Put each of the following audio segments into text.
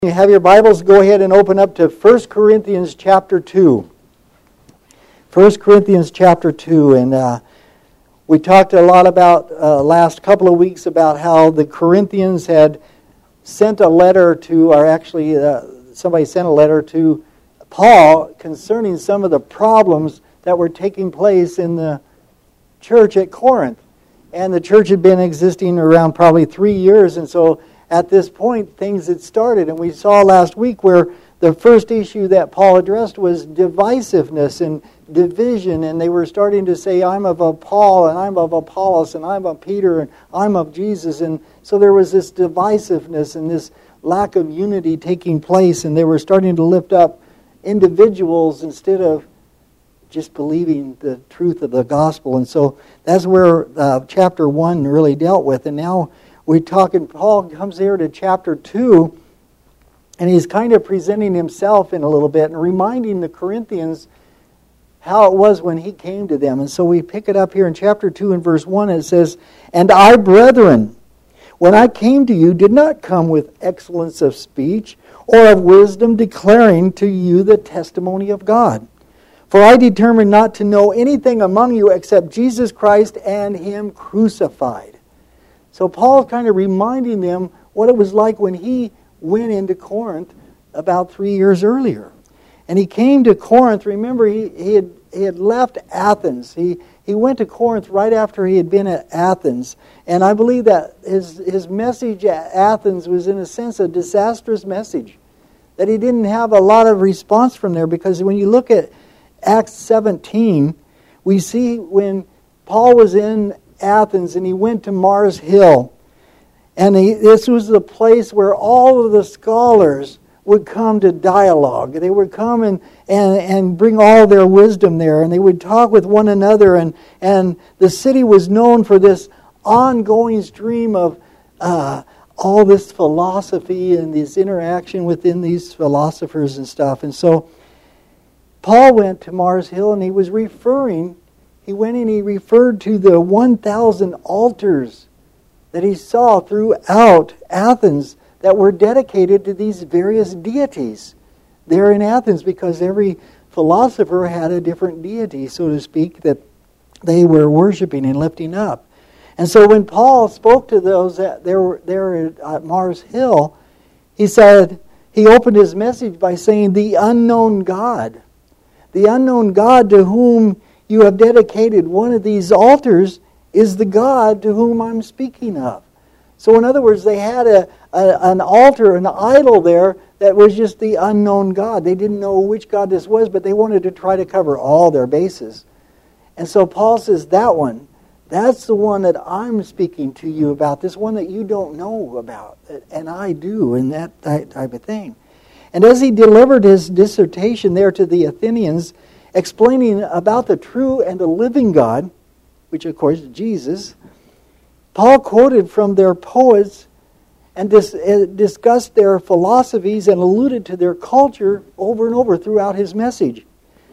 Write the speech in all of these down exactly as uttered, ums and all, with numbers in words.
You have your Bibles, go ahead and open up to First Corinthians chapter two. First Corinthians chapter two, and uh, we talked a lot about uh, last couple of weeks about how the Corinthians had sent a letter to, or actually uh, somebody sent a letter to Paul concerning some of the problems that were taking place in the church at Corinth. And the church had been existing around probably three years, and so at this point, things had started, and we saw last week where the first issue that Paul addressed was divisiveness and division, and they were starting to say, I'm of Paul, and I'm of Apollos, and I'm of Peter, and I'm of Jesus, and so there was this divisiveness and this lack of unity taking place, and they were starting to lift up individuals instead of just believing the truth of the gospel, and so that's where uh, chapter one really dealt with, and now we're talking, Paul comes here to chapter two, and he's kind of presenting himself in a little bit and reminding the Corinthians how it was when he came to them. And so we pick it up here in chapter two and verse one, and it says, And I, brethren, when I came to you, did not come with excellence of speech or of wisdom, declaring to you the testimony of God. For I determined not to know anything among you except Jesus Christ and Him crucified. So Paul's kind of reminding them what it was like when he went into Corinth about three years earlier. And he came to Corinth. Remember, he, he, had, he had left Athens. He, he went to Corinth right after he had been at Athens. And I believe that his, his message at Athens was, in a sense, a disastrous message. That he didn't have a lot of response from there. Because when you look at Acts seventeen, we see when Paul was in Athens, and he went to Mars Hill, and he, this was the place where all of the scholars would come to dialogue. They would come and, and, and bring all their wisdom there, and they would talk with one another, and, and the city was known for this ongoing stream of uh, all this philosophy and this interaction within these philosophers and stuff. And so Paul went to Mars Hill, and he was referring He went and he referred to the one thousand altars that he saw throughout Athens that were dedicated to these various deities there in Athens, because every philosopher had a different deity, so to speak, that they were worshiping and lifting up. And so when Paul spoke to those that there, there at Mars Hill, he said, he opened his message by saying, the unknown God, the unknown God to whom you have dedicated one of these altars is the God to whom I'm speaking of. So in other words, they had a, a an altar, an idol there that was just the unknown God. They didn't know which God this was, but they wanted to try to cover all their bases. And so Paul says, that one, that's the one that I'm speaking to you about, this one that you don't know about, and I do, and that type of thing. And as he delivered his dissertation there to the Athenians, explaining about the true and the living God, which of course is Jesus, Paul quoted from their poets and dis- uh, discussed their philosophies and alluded to their culture over and over throughout his message.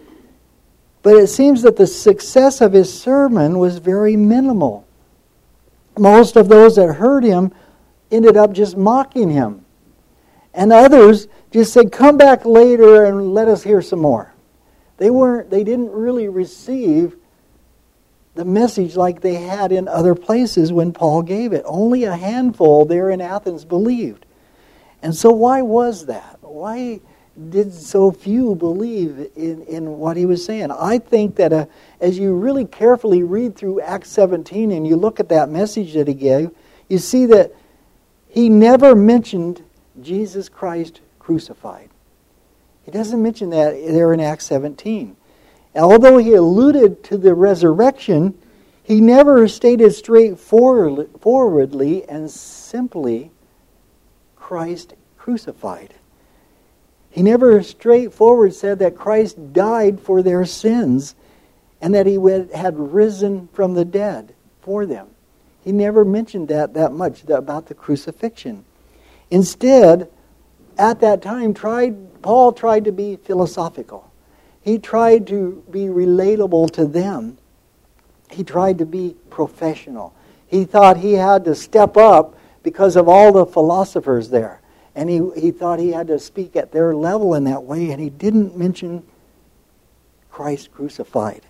But it seems that the success of his sermon was very minimal. Most of those that heard him ended up just mocking him. And others just said, come back later and let us hear some more. They weren't. They didn't really receive the message like they had in other places when Paul gave it. Only a handful there in Athens believed. And so why was that? Why did so few believe in, in what he was saying? I think that uh, as you really carefully read through Acts seventeen and you look at that message that he gave, you see that he never mentioned Jesus Christ crucified. He doesn't mention that there in Acts seventeen. And although he alluded to the resurrection, he never stated straightforwardly and simply Christ crucified. He never straightforward said that Christ died for their sins and that he had risen from the dead for them. He never mentioned that that much, about the crucifixion. Instead, at that time, tried Paul tried to be philosophical. He tried to be relatable to them. He tried to be professional. He thought he had to step up because of all the philosophers there. And he, he thought he had to speak at their level in that way, and he didn't mention Christ crucified.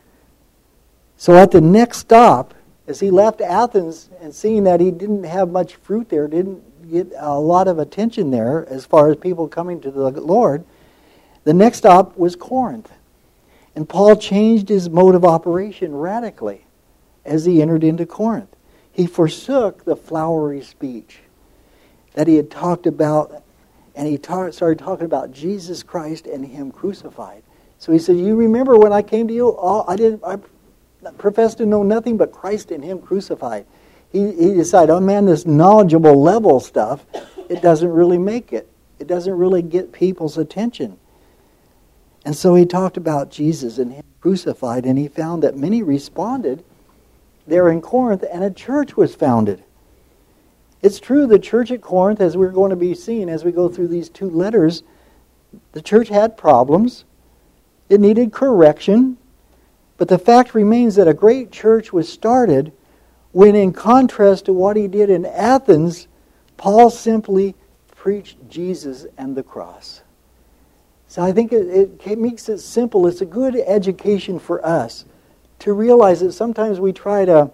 So at the next stop, as he left Athens and seeing that he didn't have much fruit there, didn't get a lot of attention there as far as people coming to the Lord, the next stop was Corinth. And Paul changed his mode of operation radically as he entered into Corinth. He forsook the flowery speech that he had talked about, and he ta- started talking about Jesus Christ and Him crucified. So he said, you remember when I came to you, all, I didn't I professed to know nothing but Christ and Him crucified. He, he decided, oh man, this knowledgeable level stuff, it doesn't really make it. It doesn't really get people's attention. And so he talked about Jesus and Him crucified, and he found that many responded there in Corinth, and a church was founded. It's true, the church at Corinth, as we're going to be seeing as we go through these two letters, the church had problems. It needed correction. But the fact remains that a great church was started when, in contrast to what he did in Athens, Paul simply preached Jesus and the cross. So I think it, it makes it simple. It's a good education for us to realize that sometimes we try to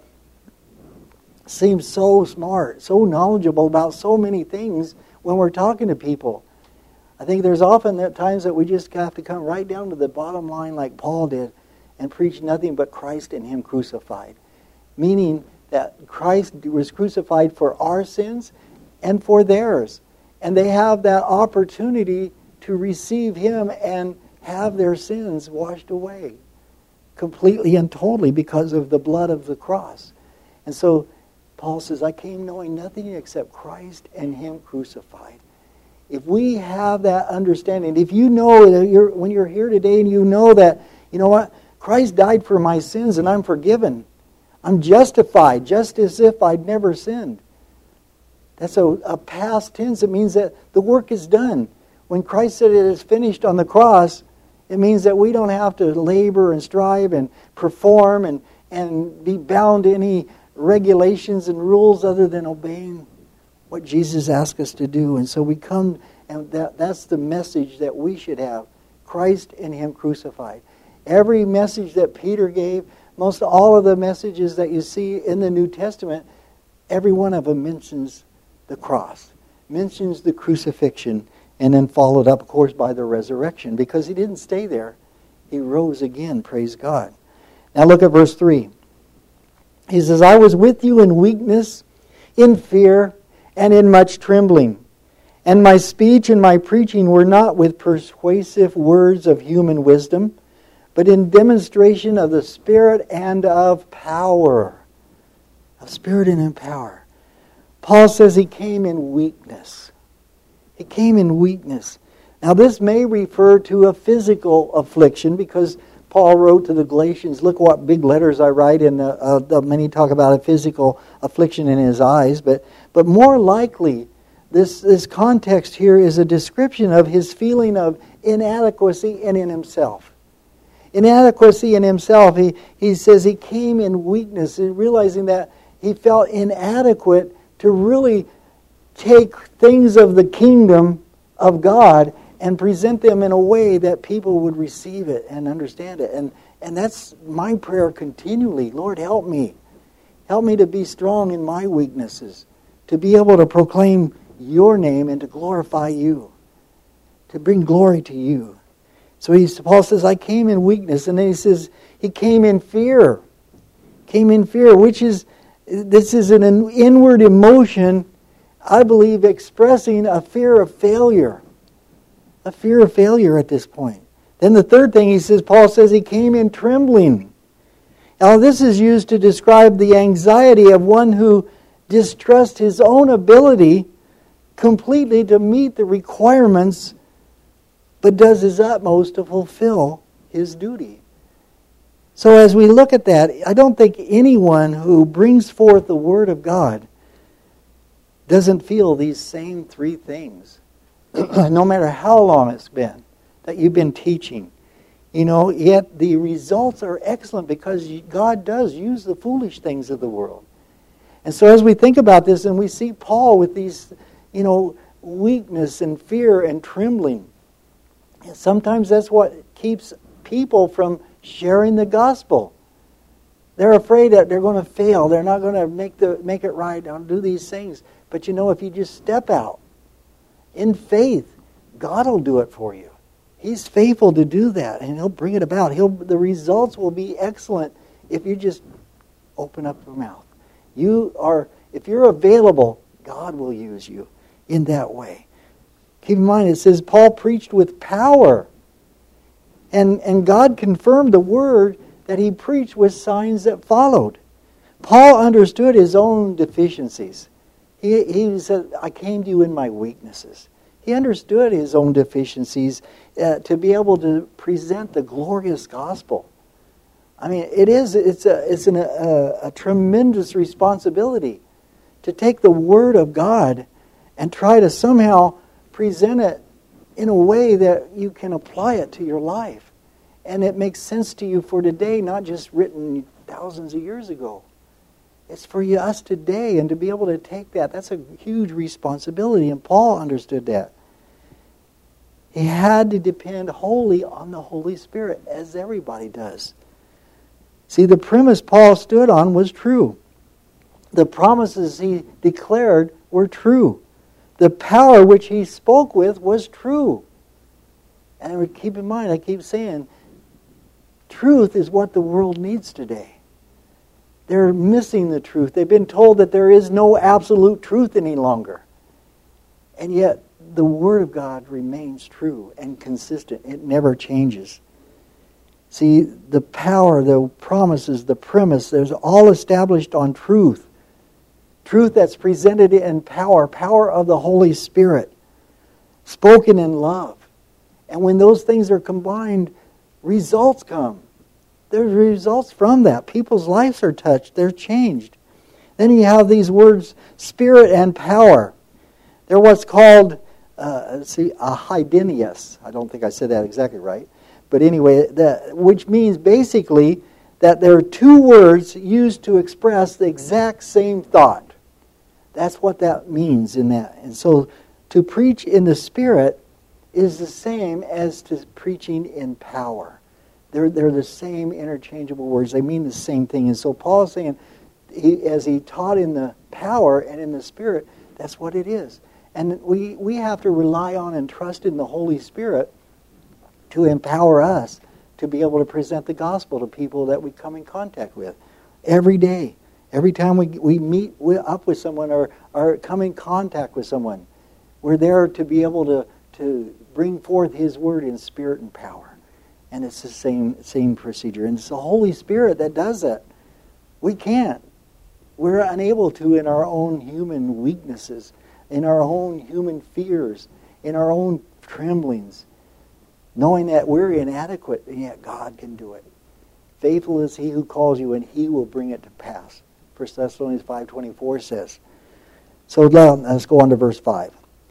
seem so smart, so knowledgeable about so many things when we're talking to people. I think there's often that times that we just have to come right down to the bottom line like Paul did and preach nothing but Christ and Him crucified. Meaning that Christ was crucified for our sins and for theirs. And they have that opportunity to receive Him and have their sins washed away completely and totally because of the blood of the cross. And so Paul says, I came knowing nothing except Christ and Him crucified. If we have that understanding, if you know that you're, when you're here today and you know that, you know what, Christ died for my sins and I'm forgiven. I'm justified, just as if I'd never sinned. That's a, a past tense. It means that the work is done. When Christ said it is finished on the cross, it means that we don't have to labor and strive and perform and, and be bound to any regulations and rules other than obeying what Jesus asked us to do. And so we come, and that, that's the message that we should have. Christ and Him crucified. Every message that Peter gave, most all of the messages that you see in the New Testament, every one of them mentions the cross, mentions the crucifixion, and then followed up, of course, by the resurrection, because He didn't stay there. He rose again, praise God. Now look at verse three. He says, I was with you in weakness, in fear, and in much trembling. And my speech and my preaching were not with persuasive words of human wisdom, but in demonstration of the Spirit and of power. Of Spirit and in power. Paul says he came in weakness. He came in weakness. Now this may refer to a physical affliction, because Paul wrote to the Galatians, look what big letters I write, and uh, uh, many talk about a physical affliction in his eyes, but but more likely, this, this context here is a description of his feeling of inadequacy in, in himself. Inadequacy in himself. He, he says he came in weakness, realizing that he felt inadequate to really take things of the kingdom of God and present them in a way that people would receive it and understand it. And, and that's my prayer continually. Lord, help me. Help me to be strong in my weaknesses, to be able to proclaim Your name and to glorify You, to bring glory to You. So he, Paul says, I came in weakness. And then he says, he came in fear. Came in fear, which is, this is an inward emotion, I believe, expressing a fear of failure. A fear of failure at this point. Then the third thing he says, Paul says he came in trembling. Now this is used to describe the anxiety of one who distrusts his own ability completely to meet the requirements, but does his utmost to fulfill his duty. So as we look at that, I don't think anyone who brings forth the Word of God doesn't feel these same three things. No matter how long it's been that you've been teaching. You know, yet the results are excellent because God does use the foolish things of the world. And so as we think about this and we see Paul with these, you know, weakness and fear and trembling. And sometimes that's what keeps people from sharing the gospel. They're afraid that they're going to fail. They're not going to make the make it right. I'll do these things. But you know, if you just step out in faith, God will do it for you. He's faithful to do that, and He'll bring it about. He'll the results will be excellent if you just open up your mouth. You are if you're available, God will use you in that way. Keep in mind, it says Paul preached with power, and and God confirmed the word that he preached with signs that followed. Paul understood his own deficiencies. He, he said, I came to you in my weaknesses. He understood his own deficiencies uh, to be able to present the glorious gospel. I mean, it is, it's a, it's an, a, a tremendous responsibility to take the Word of God and try to somehow present it in a way that you can apply it to your life. And it makes sense to you for today, not just written thousands of years ago. It's for you, us today, and to be able to take that, that's a huge responsibility, and Paul understood that. He had to depend wholly on the Holy Spirit, as everybody does. See, the premise Paul stood on was true. The promises he declared were true. The power which he spoke with was true. And keep in mind, I keep saying, truth is what the world needs today. They're missing the truth. They've been told that there is no absolute truth any longer. And yet, the Word of God remains true and consistent. It never changes. See, the power, the promises, the premise, there's all established on truth. Truth that's presented in power, power of the Holy Spirit, spoken in love. And when those things are combined, results come. There's results from that. People's lives are touched. They're changed. Then you have these words, spirit and power. They're what's called, uh, see, a hydenius. I don't think I said that exactly right. But anyway, that, which means basically that there are two words used to express the exact same thought. That's what that means in that. And so to preach in the Spirit is the same as to preaching in power. They're, they're the same interchangeable words. They mean the same thing. And so Paul is saying, he, as he taught in the power and in the Spirit, that's what it is. And we, we have to rely on and trust in the Holy Spirit to empower us to be able to present the gospel to people that we come in contact with every day. Every time we, we meet up with someone or, or come in contact with someone, we're there to be able to, to bring forth His Word in spirit and power. And it's the same same procedure. And it's the Holy Spirit that does that. We can't. We're unable to in our own human weaknesses, in our own human fears, in our own tremblings, knowing that we're inadequate, and yet God can do it. Faithful is He who calls you, and He will bring it to pass. First Thessalonians five twenty-four says. So let's go on to verse five.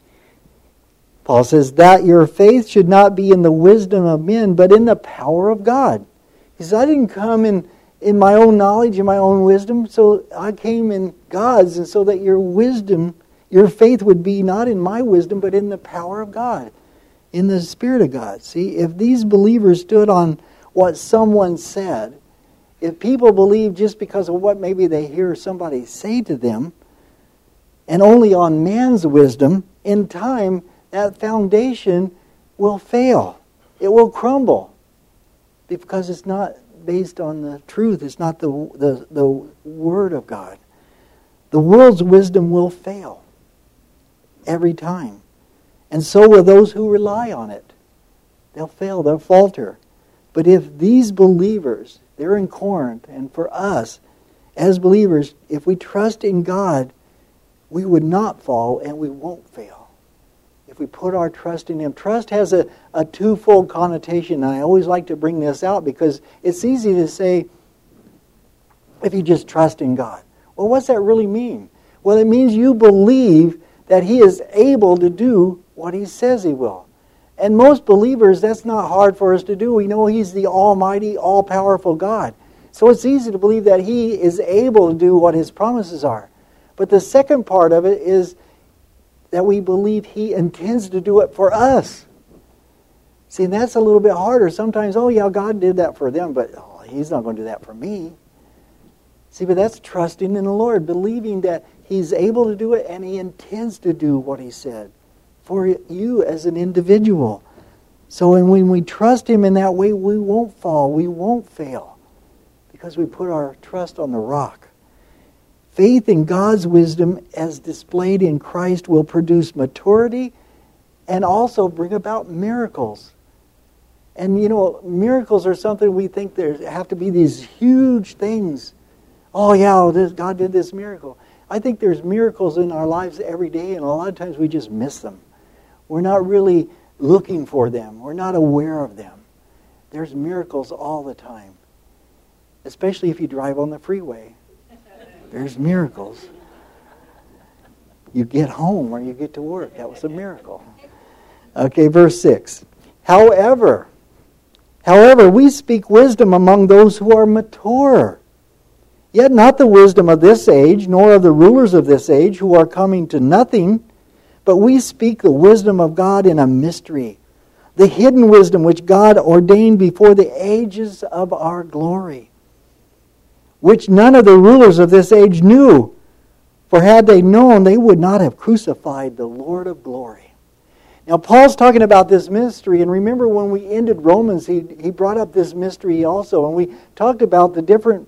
Paul says, that your faith should not be in the wisdom of men, but in the power of God. He says, I didn't come in, in my own knowledge and my own wisdom, so I came in God's, and so that your wisdom, your faith would be not in my wisdom, but in the power of God, in the Spirit of God. See, if these believers stood on what someone said, if people believe just because of what maybe they hear somebody say to them, and only on man's wisdom, in time, that foundation will fail. It will crumble because it's not based on the truth. It's not the, the, the Word of God. The world's wisdom will fail every time. And so will those who rely on it. They'll fail. They'll falter. But if these believers, they're in Corinth, and for us as believers, if we trust in God, we would not fall and we won't fail. If we put our trust in Him. Trust has a, a twofold connotation, and I always like to bring this out because it's easy to say, if you just trust in God. Well, what's that really mean? Well, it means you believe that He is able to do what He says He will. And most believers, that's not hard for us to do. We know He's the almighty, all-powerful God. So it's easy to believe that He is able to do what His promises are. But the second part of it is, that we believe He intends to do it for us. See, that's a little bit harder. Sometimes, oh yeah, God did that for them, but oh, He's not going to do that for me. See, but that's trusting in the Lord, believing that He's able to do it and He intends to do what He said for you as an individual. So when we trust Him in that way, we won't fall, we won't fail, because we put our trust on the rock. Faith in God's wisdom as displayed in Christ will produce maturity and also bring about miracles. And you know, miracles are something we think there have to be these huge things. Oh yeah, this, God did this miracle. I think there's miracles in our lives every day, and a lot of times we just miss them. We're not really looking for them. We're not aware of them. There's miracles all the time. Especially if you drive on the freeway. There's miracles. You get home or you get to work. That was a miracle. Okay, verse six. However, however, we speak wisdom among those who are mature. Yet not the wisdom of this age, nor of the rulers of this age, who are coming to nothing, but we speak the wisdom of God in a mystery, the hidden wisdom which God ordained before the ages of our glory, which none of the rulers of this age knew. For had they known, they would not have crucified the Lord of glory. Now, Paul's talking about this mystery, and remember when we ended Romans, he, he brought up this mystery also, and we talked about the different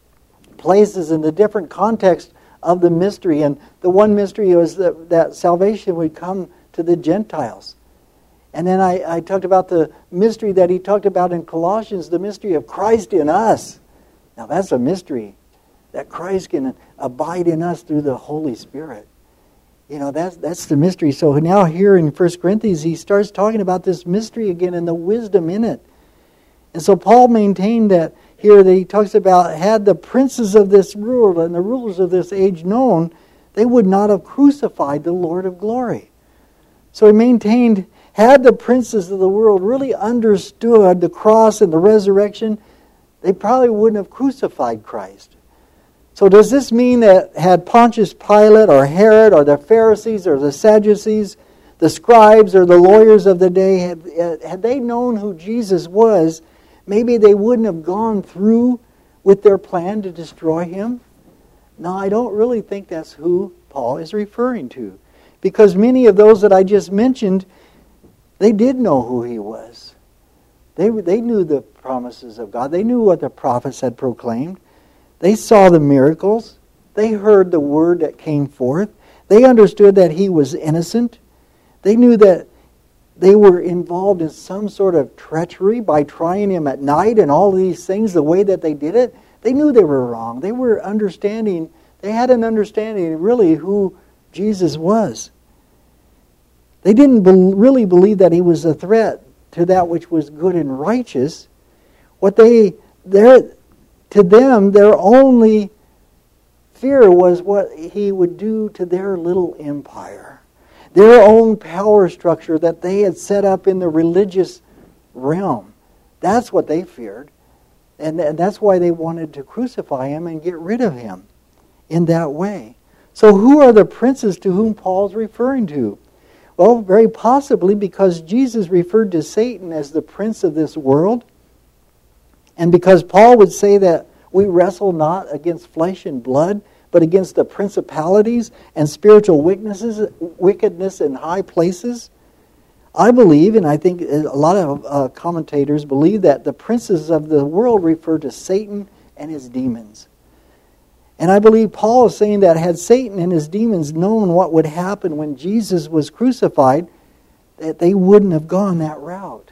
places and the different context of the mystery. And the one mystery was that, that salvation would come to the Gentiles. And then I, I talked about the mystery that he talked about in Colossians, the mystery of Christ in us. Now that's a mystery, that Christ can abide in us through the Holy Spirit. You know, that's that's the mystery. So now here in First Corinthians, he starts talking about this mystery again and the wisdom in it. And so Paul maintained that here that he talks about, had the princes of this world and the rulers of this age known, they would not have crucified the Lord of glory. So he maintained, had the princes of the world really understood the cross and the resurrection, they probably wouldn't have crucified Christ. So does this mean that had Pontius Pilate or Herod or the Pharisees or the Sadducees, the scribes or the lawyers of the day, had, had they known who Jesus was, maybe they wouldn't have gone through with their plan to destroy Him? No, I don't really think that's who Paul is referring to. Because many of those that I just mentioned, they did know who He was. They, they knew the promises of God. They knew what the prophets had proclaimed. They saw the miracles. They heard the word that came forth. They understood that He was innocent. They knew that they were involved in some sort of treachery by trying Him at night and all these things, the way that they did it. They knew they were wrong. They were understanding, they had an understanding really who Jesus was. They didn't be- really believe that He was a threat to that which was good and righteous. What they, their, to them, their only fear was what He would do to their little empire. Their own power structure that they had set up in the religious realm. That's what they feared. And that's why they wanted to crucify Him and get rid of Him in that way. So who are the princes to whom Paul's referring to? Well, very possibly because Jesus referred to Satan as the prince of this world. And because Paul would say that we wrestle not against flesh and blood, but against the principalities and spiritual wickednesses, wickedness in high places. I believe, and I think a lot of uh, commentators believe, that the princes of the world refer to Satan and his demons. And I believe Paul is saying that had Satan and his demons known what would happen when Jesus was crucified, that they wouldn't have gone that route.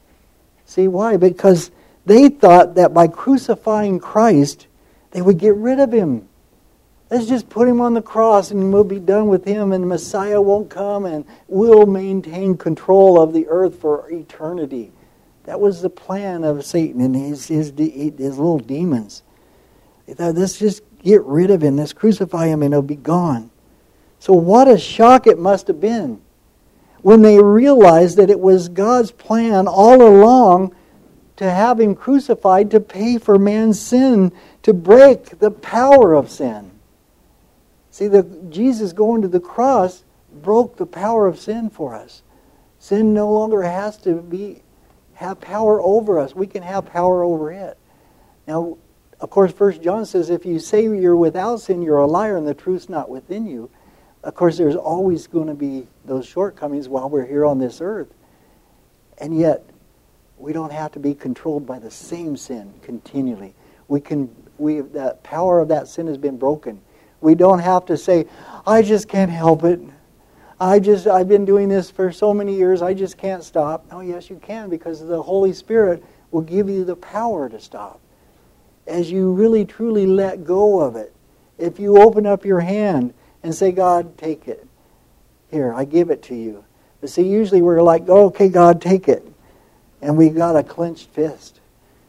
See why? Because they thought that by crucifying Christ, they would get rid of Him. Let's just put Him on the cross and we'll be done with Him and Messiah won't come and we'll maintain control of the earth for eternity. That was the plan of Satan and his, his, his little demons. They thought, let's just get rid of Him, let's crucify Him and He'll be gone. So what a shock it must have been when they realized that it was God's plan all along to have Him crucified to pay for man's sin, to break the power of sin. See, the, Jesus going to the cross broke the power of sin for us. Sin no longer has to be have power over us. We can have power over it. Now, of course, First John says, if you say you're without sin, you're a liar and the truth's not within you. Of course, there's always going to be those shortcomings while we're here on this earth. And yet, we don't have to be controlled by the same sin continually. We can, we, the power of that sin has been broken. We don't have to say, I just can't help it. I just, I've been doing this for so many years, I just can't stop. Oh, yes, you can, because the Holy Spirit will give you the power to stop. As you really, truly let go of it. If you open up your hand and say, God, take it. Here, I give it to you. But see, usually we're like, oh, okay, God, take it. And we got a clenched fist.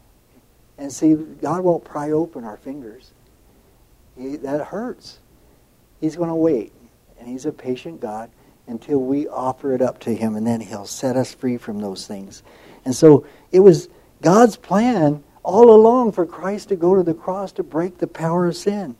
And see, God won't pry open our fingers. He, that hurts. He's going to wait. And He's a patient God until we offer it up to Him. And then He'll set us free from those things. And so it was God's plan all along for Christ to go to the cross to break the power of sin.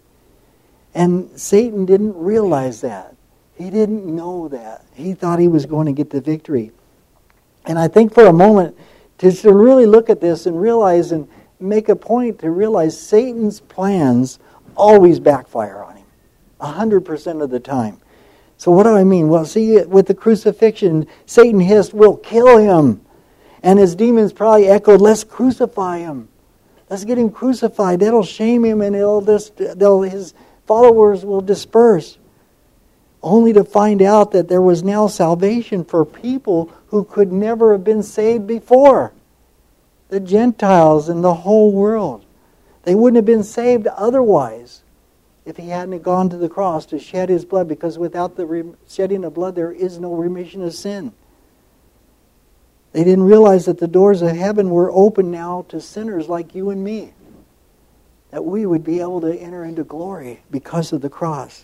And Satan didn't realize that. He didn't know that. He thought he was going to get the victory. And I think for a moment, to, to really look at this and realize and make a point to realize Satan's plans always backfire on him. A hundred percent of the time. So what do I mean? Well, see, with the crucifixion, Satan hissed, we'll kill him. And his demons probably echoed, let's crucify him. Let's get him crucified. That'll shame him and it'll just, they'll, his followers will disperse. Only to find out that there was now salvation for people who could never have been saved before. The Gentiles and the whole world. They wouldn't have been saved otherwise if He hadn't gone to the cross to shed His blood, because without the re- shedding of blood there is no remission of sin. They didn't realize that the doors of heaven were open now to sinners like you and me. That we would be able to enter into glory because of the cross.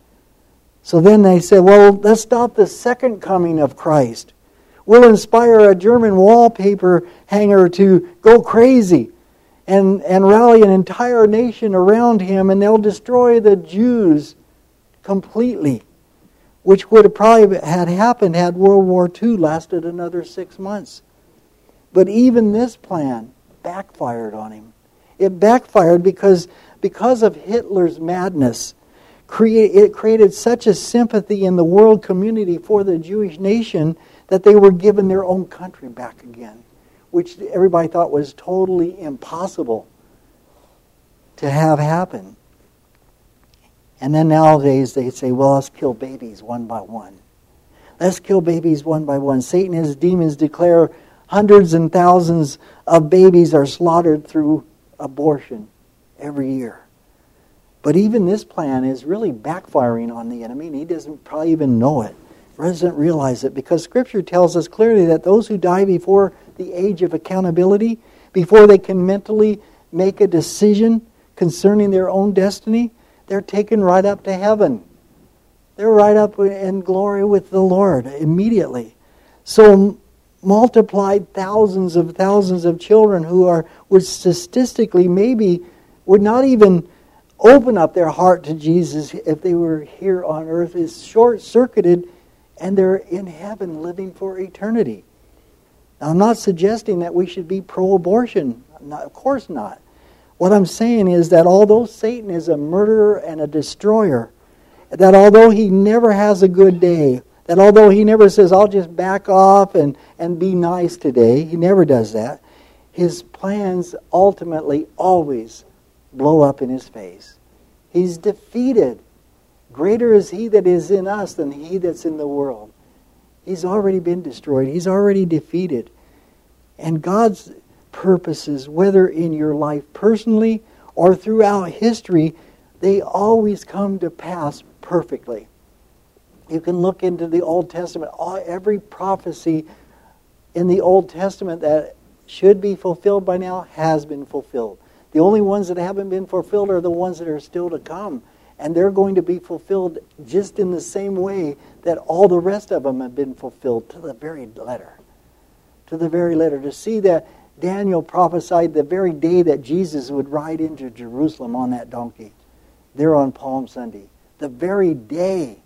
So then they said, well, let's stop the second coming of Christ. We'll inspire a German wallpaper hanger to go crazy and, and rally an entire nation around him, and they'll destroy the Jews completely, which would have probably had happened had World War Two lasted another six months. But even this plan backfired on him. It backfired because, because of Hitler's madness. Create, it created such a sympathy in the world community for the Jewish nation that they were given their own country back again, which everybody thought was totally impossible to have happen. And then nowadays they say, well, let's kill babies one by one. Let's kill babies one by one. Satan and his demons declare hundreds and thousands of babies are slaughtered through abortion every year. But even this plan is really backfiring on the enemy, and he doesn't probably even know it, doesn't realize it, because Scripture tells us clearly that those who die before the age of accountability, before they can mentally make a decision concerning their own destiny, they're taken right up to heaven. They're right up in glory with the Lord immediately. So multiplied thousands of thousands of children who are, would statistically maybe would not even open up their heart to Jesus if they were here on earth, is short-circuited, and they're in heaven living for eternity. Now, I'm not suggesting that we should be pro-abortion. Not, of course not. What I'm saying is that although Satan is a murderer and a destroyer, that although he never has a good day, that although he never says, I'll just back off and, and be nice today, he never does that, his plans ultimately always blow up in his face. He's defeated. Greater is He that is in us than he that's in the world. He's already been destroyed. He's already defeated. And God's purposes, whether in your life personally or throughout history, they always come to pass perfectly. You can look into the Old Testament. All, every prophecy in the Old Testament that should be fulfilled by now has been fulfilled. The only ones that haven't been fulfilled are the ones that are still to come. And they're going to be fulfilled just in the same way that all the rest of them have been fulfilled, to the very letter. To the very letter. To see that Daniel prophesied the very day that Jesus would ride into Jerusalem on that donkey, there on Palm Sunday. The very day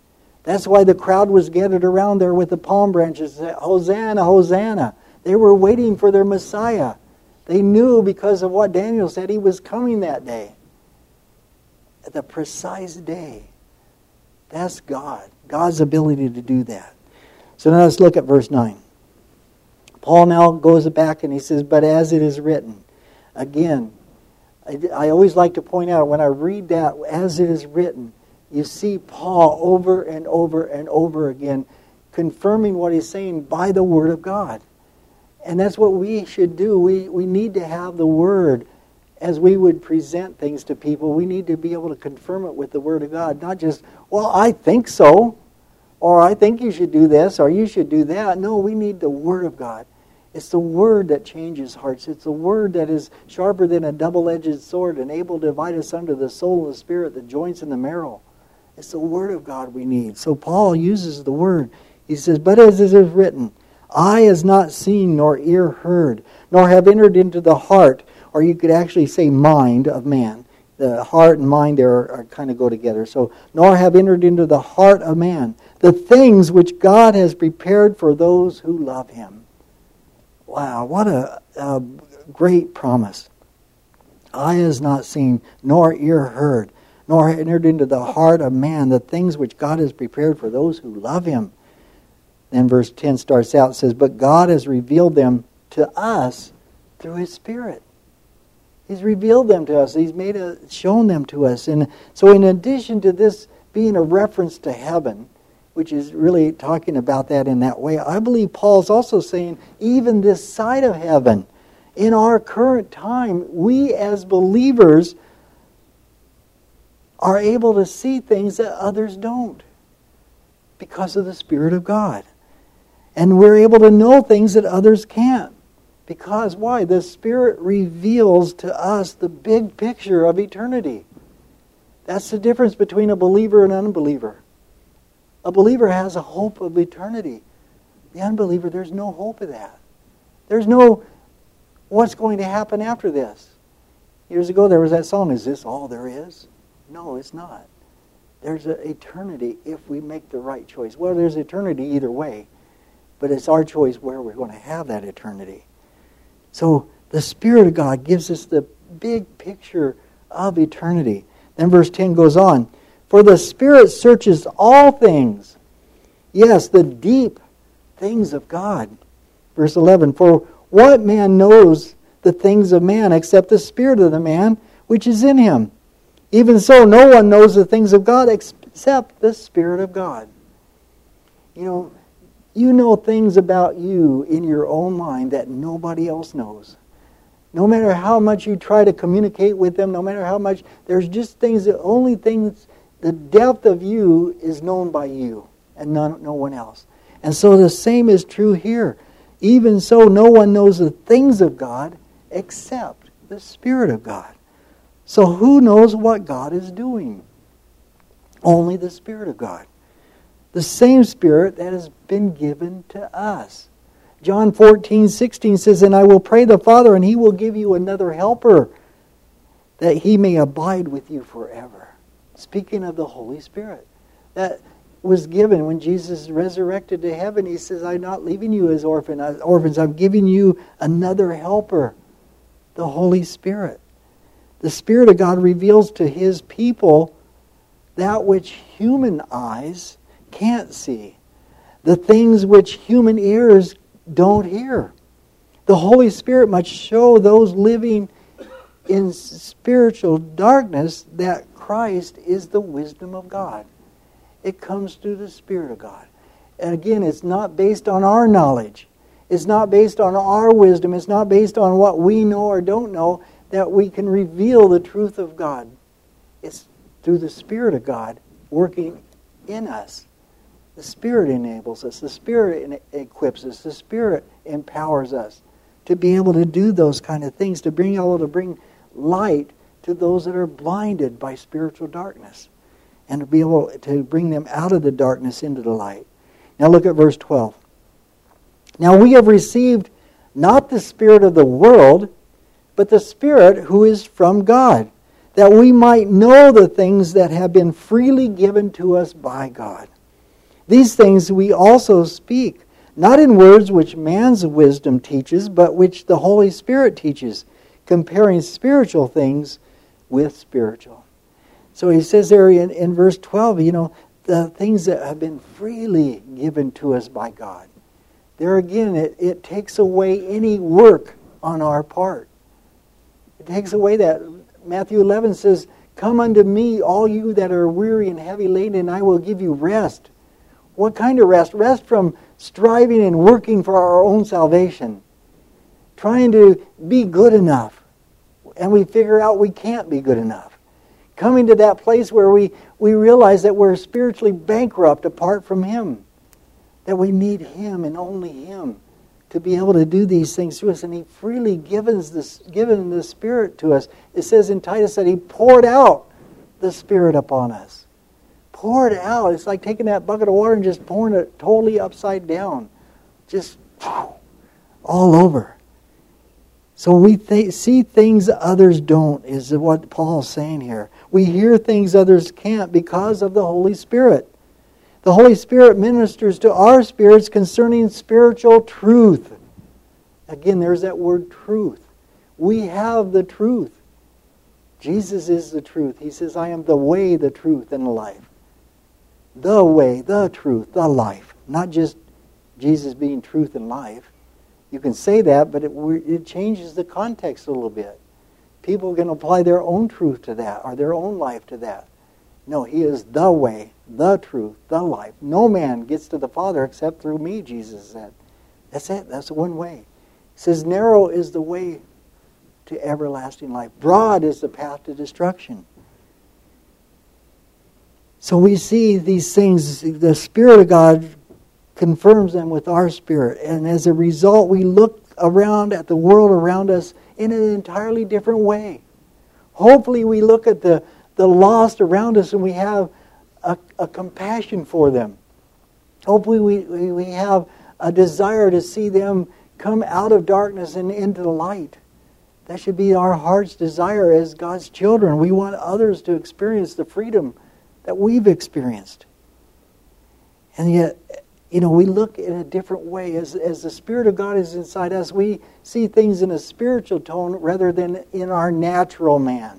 That's why the crowd was gathered around there with the palm branches. Hosanna, Hosanna. They were waiting for their Messiah. They knew because of what Daniel said he was coming that day. At the precise day. That's God. God's ability to do that. So now let's look at verse nine. Paul now goes back and he says, but as it is written. Again, I, I always like to point out when I read that, as it is written, you see Paul over and over and over again confirming what he's saying by the Word of God. And that's what we should do. We, we need to have the Word as we would present things to people. We need to be able to confirm it with the Word of God. Not just, well, I think so. Or I think you should do this. Or you should do that. No, we need the Word of God. It's the Word that changes hearts. It's the Word that is sharper than a double-edged sword and able to divide us under the soul and the spirit, the joints and the marrow. It's the Word of God we need. So Paul uses the Word. He says, but as it is written, eye has not seen nor ear heard, nor have entered into the heart, or you could actually say mind of man. The heart and mind there are, are kind of go together. So, nor have entered into the heart of man the things which God has prepared for those who love Him. Wow, what a, a great promise. Eye has not seen, nor ear heard, nor entered into the heart of man the things which God has prepared for those who love Him. Then verse ten starts out and says, but God has revealed them to us through His Spirit. He's revealed them to us. He's made a, shown them to us. And so in addition to this being a reference to heaven, which is really talking about that in that way, I believe Paul's also saying, even this side of heaven, in our current time, we as believers are able to see things that others don't because of the Spirit of God. And we're able to know things that others can't. Because why? The Spirit reveals to us the big picture of eternity. That's the difference between a believer and an unbeliever. A believer has a hope of eternity. The unbeliever, there's no hope of that. There's no, what's going to happen after this? Years ago there was that song, is this all there is? No, it's not. There's an eternity if we make the right choice. Well, there's eternity either way. But it's our choice where we're going to have that eternity. So the Spirit of God gives us the big picture of eternity. Then verse ten goes on. For the Spirit searches all things. Yes, the deep things of God. Verse eleven. For what man knows the things of man except the spirit of the man which is in him? Even so, no one knows the things of God except the Spirit of God. You know, you know things about you in your own mind that nobody else knows. No matter how much you try to communicate with them, no matter how much, there's just things, the only things, the depth of you is known by you and none, no one else. And so the same is true here. Even so, no one knows the things of God except the Spirit of God. So who knows what God is doing? Only the Spirit of God. The same Spirit that has been given to us. John fourteen sixteen says, and I will pray the Father, and He will give you another helper, that He may abide with you forever. Speaking of the Holy Spirit. That was given when Jesus resurrected to heaven. He says, I'm not leaving you as orphan, as orphans. I'm giving you another helper, the Holy Spirit. The Spirit of God reveals to His people that which human eyes can't see. The things which human ears don't hear. The Holy Spirit must show those living in spiritual darkness that Christ is the wisdom of God. It comes through the Spirit of God. And again, it's not based on our knowledge. It's not based on our wisdom. It's not based on what we know or don't know that we can reveal the truth of God. It's through the Spirit of God working in us. The Spirit enables us. The Spirit equips us. The Spirit empowers us to be able to do those kind of things, to bring able to bring light to those that are blinded by spiritual darkness, and to be able to bring them out of the darkness into the light. Now look at verse twelve. Now we have received not the spirit of the world, but the Spirit who is from God, that we might know the things that have been freely given to us by God. These things we also speak, not in words which man's wisdom teaches, but which the Holy Spirit teaches, comparing spiritual things with spiritual. So he says there in, in verse twelve, you know, the things that have been freely given to us by God. There again, it, it takes away any work on our part. It takes away that. Matthew eleven says, "Come unto me, all you that are weary and heavy laden, and I will give you rest." What kind of rest? Rest from striving and working for our own salvation. Trying to be good enough. And we figure out we can't be good enough. Coming to that place where we, we realize that we're spiritually bankrupt apart from Him. That we need Him and only Him to be able to do these things to us. And He freely gives this, given the Spirit to us. It says in Titus that He poured out the Spirit upon us. Poured out. It's like taking that bucket of water and just pouring it totally upside down. Just all over. So we th- see things others don't, is what Paul's saying here. We hear things others can't because of the Holy Spirit. The Holy Spirit ministers to our spirits concerning spiritual truth. Again, there's that word truth. We have the truth. Jesus is the truth. He says, "I am the way, the truth, and the life." The way, the truth, the life. Not just Jesus being truth and life. You can say that, but it, it changes the context a little bit. People can apply their own truth to that, or their own life to that. No, He is the way, the truth, the life. No man gets to the Father except through me, Jesus said. That's it. That's one way. He says, narrow is the way to everlasting life. Broad is the path to destruction. So we see these things, the Spirit of God confirms them with our spirit. And as a result, we look around at the world around us in an entirely different way. Hopefully we look at the, the lost around us and we have a, a compassion for them. Hopefully we, we, we have a desire to see them come out of darkness and into the light. That should be our heart's desire as God's children. We want others to experience the freedom that we've experienced. And yet, you know, we look in a different way. As, as the Spirit of God is inside us, we see things in a spiritual tone rather than in our natural man.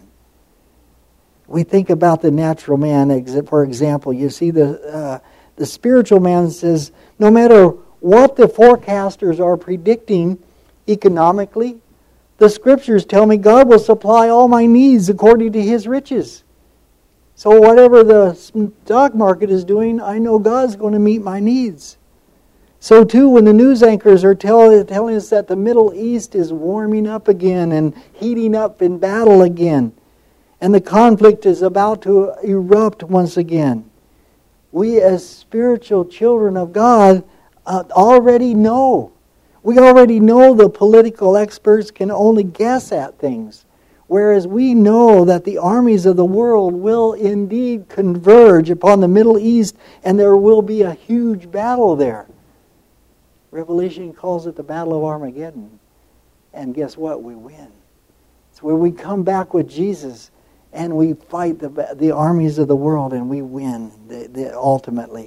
We think about the natural man, for example. You see, the, uh, the spiritual man says, no matter what the forecasters are predicting economically, the Scriptures tell me God will supply all my needs according to His riches. So whatever the stock market is doing, I know God's going to meet my needs. So too, when the news anchors are tell, telling us that the Middle East is warming up again and heating up in battle again, and the conflict is about to erupt once again, we as spiritual children of God uh, already know. We already know the political experts can only guess at things. Whereas we know that the armies of the world will indeed converge upon the Middle East and there will be a huge battle there. Revelation calls it the Battle of Armageddon. And guess what? We win. It's where we come back with Jesus and we fight the, the armies of the world and we win the, the, ultimately.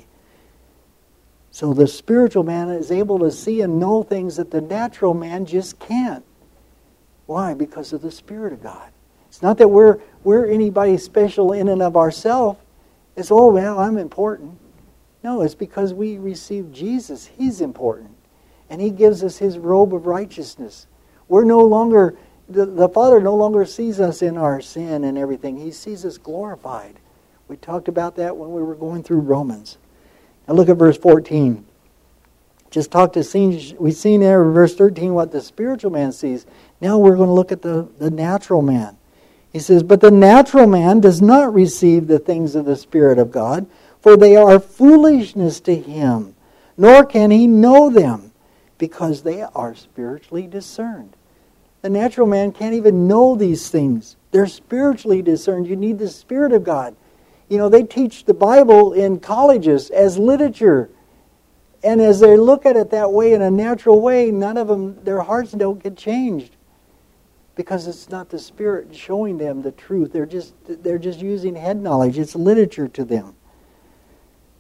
So the spiritual man is able to see and know things that the natural man just can't. Why? Because of the Spirit of God. It's not that we're we're anybody special in and of ourselves. It's, oh, well, I'm important. No, it's because we receive Jesus. He's important. And He gives us His robe of righteousness. We're no longer, the, the Father no longer sees us in our sin and everything. He sees us glorified. We talked about that when we were going through Romans. Now look at verse fourteen. Just talked to seen, we've seen there in verse thirteen what the spiritual man sees. Now we're going to look at the, the natural man. He says, but the natural man does not receive the things of the Spirit of God, for they are foolishness to him, nor can he know them, because they are spiritually discerned. The natural man can't even know these things. They're spiritually discerned. You need the Spirit of God. You know, they teach the Bible in colleges as literature. And as they look at it that way, in a natural way, none of them, their hearts don't get changed. Because it's not the Spirit showing them the truth. They're just they're just using head knowledge. It's literature to them.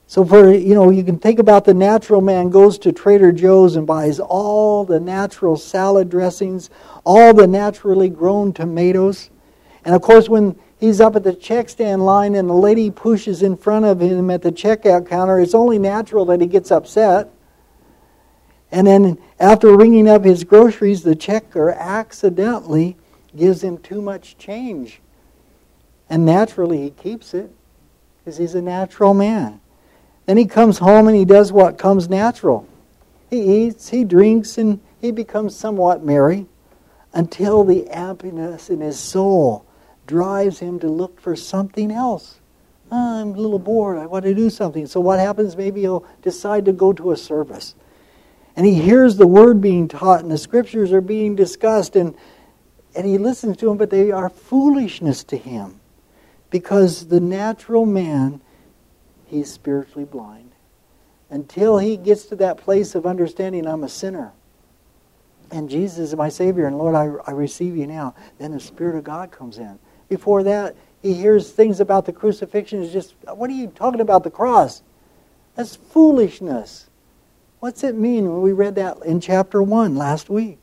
So for, you know, you can think about the natural man goes to Trader Joe's and buys all the natural salad dressings, all the naturally grown tomatoes. And of course when he's up at the check stand line and the lady pushes in front of him at the checkout counter, it's only natural that he gets upset. And then after ringing up his groceries, the checker accidentally gives him too much change. And naturally he keeps it because he's a natural man. Then he comes home and he does what comes natural. He eats, he drinks, and he becomes somewhat merry until the emptiness in his soul drives him to look for something else. Oh, I'm a little bored. I want to do something. So what happens? Maybe he'll decide to go to a service. And he hears the word being taught and the scriptures are being discussed, and, and he listens to them, but they are foolishness to him. Because the natural man, he's spiritually blind. Until he gets to that place of understanding I'm a sinner, and Jesus is my Savior, and Lord, I, I receive you now, then the Spirit of God comes in. Before that, he hears things about the crucifixion. It's just, what are you talking about the cross? That's foolishness. What's it mean when we read that in chapter one last week?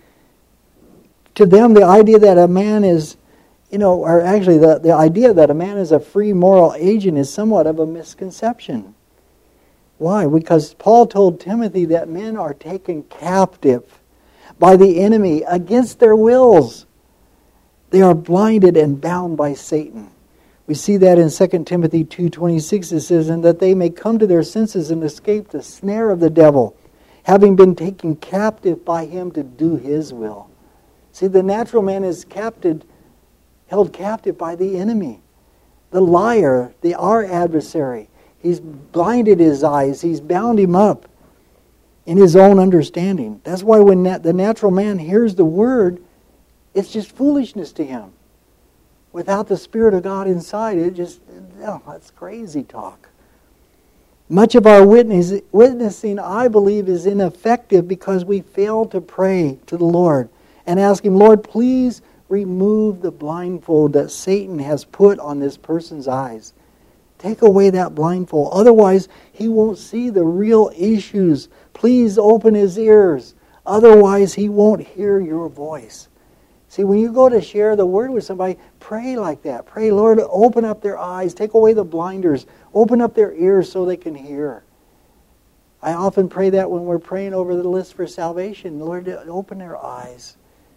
To them, the idea that a man is, you know, or actually the, the idea that a man is a free moral agent is somewhat of a misconception. Why? Because Paul told Timothy that men are taken captive by the enemy against their wills. They are blinded and bound by Satan. We see that in Second Timothy two twenty-six. It says, and that they may come to their senses and escape the snare of the devil, having been taken captive by him to do his will. See, the natural man is captive, held captive by the enemy. The liar, the our adversary. He's blinded his eyes. He's bound him up in his own understanding. That's why when nat- the natural man hears the word, it's just foolishness to him. Without the Spirit of God inside, it just, oh, that's crazy talk. Much of our witness, witnessing, I believe, is ineffective because we fail to pray to the Lord and ask Him, Lord, please remove the blindfold that Satan has put on this person's eyes. Take away that blindfold. Otherwise, he won't see the real issues. Please open his ears. Otherwise, he won't hear your voice. See, when you go to share the word with somebody, pray like that. Pray, Lord, open up their eyes. Take away the blinders. Open up their ears so they can hear. I often pray that when we're praying over the list for salvation. Lord, open their eyes.